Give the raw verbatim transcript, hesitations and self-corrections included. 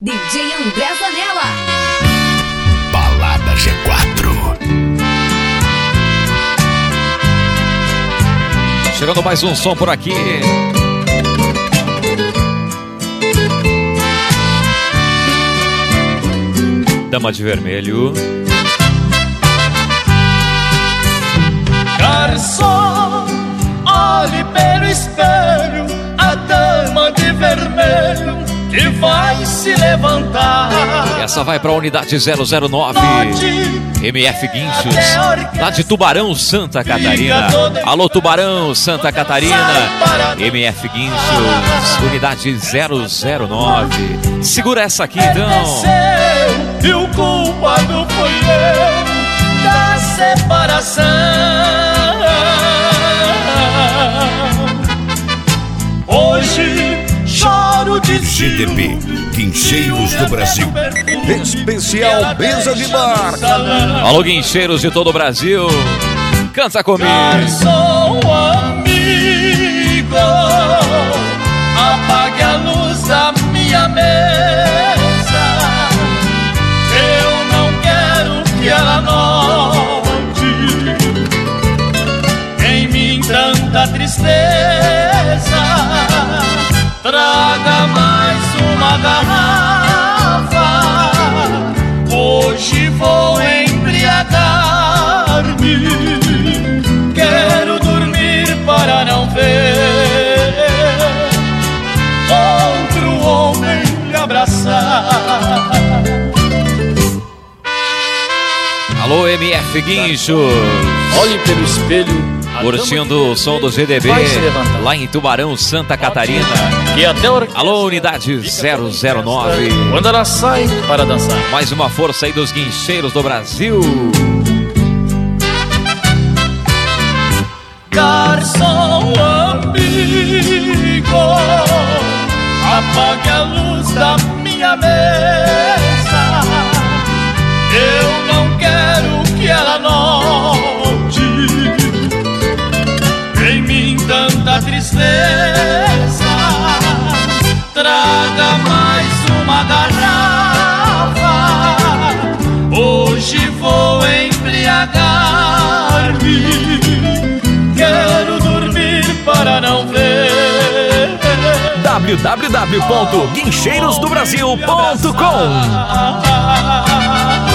D J André Zanella. Balada G quatro. Chegando mais um som por aqui. Dama de Vermelho. Garçom, olhe pelo espelho a dama de vermelho que vai se levantar. Essa vai para a unidade zero zero nove M F Guinchos, lá de Tubarão, Santa Catarina. Alô, Tubarão, Santa Catarina. M F Guinchos, unidade zero zero nove. Segura essa aqui então. E o culpado foi eu da separação. Hoje choro de G D B, Guincheiros do Brasil. Especial Mesa de Bar. Alô, guincheiros de todo o Brasil. Canta comigo. Garçom amigo, apague a luz da minha mesa. Eu não quero que ela note em mim tanta tristeza. Traga mais uma garrafa. Hoje vou embriagar-me. Quero dormir para não ver outro homem me abraçar. Alô, M F Guinchos. Olhe pelo espelho. Curtindo o som do G D B lá em Tubarão, Santa Catarina. E até hora... Alô, unidade zero zero nove. Quando ela sai para dançar. Mais uma força aí dos guincheiros do Brasil. Garçom amigo, apague a luz da minha mesa. Eu não quero que ela note em mim tanta tristeza. Traga mais uma garrafa. Hoje vou embriagar-me. Quero dormir para não ver w w w ponto guincheiros do brasil ponto com